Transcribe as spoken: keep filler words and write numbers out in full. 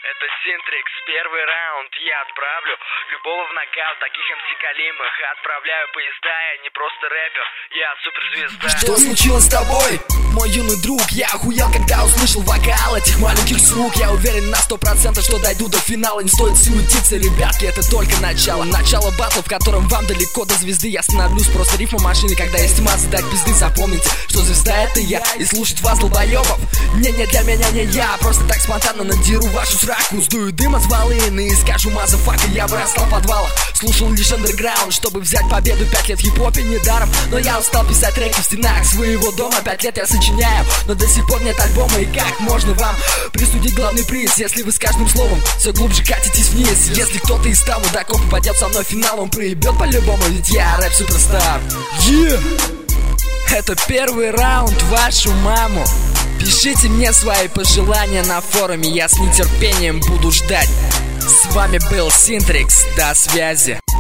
это Синтрикс, первый раунд я отправлю любого в нокаут, таких эм си Калимых. Отправляю поезда, я не просто рэпер, я суперзвезда. Что случилось с тобой, мой юный друг? Я охуел, когда услышал вокал этих маленьких звук. Я уверен на сто процентов, что дойду до финала. Не стоит суетиться, ребятки, это только начало. Начало батла, в котором вам далеко до звезды. Я становлюсь просто рифма машины, когда есть тьма, задать пизды. Запомните, что звезда это я, и слушать вас, долбоебов, не-не, для меня не я. Просто так спонтанно надеру вашу сраку, сдую дым от волыны и скажу: мазафака, я вырастал в подвалах, слушал лишь андерграунд, чтобы взять победу. Пять лет в хип-хопе недаром, но я устал писать треки в стенах своего дома. Пять лет я сочиняю, но до сих пор нет альбома. И как можно вам присудить главный приз, если вы с каждым словом все глубже катитесь вниз? Если кто-то из там мудаков попадет со мной в финал, он проебет по-любому, ведь я рэп-суперстар. Yeah! Это первый раунд, вашу маму. Пишите мне свои пожелания на форуме, я с нетерпением буду ждать. С вами был Синтрикс, до связи.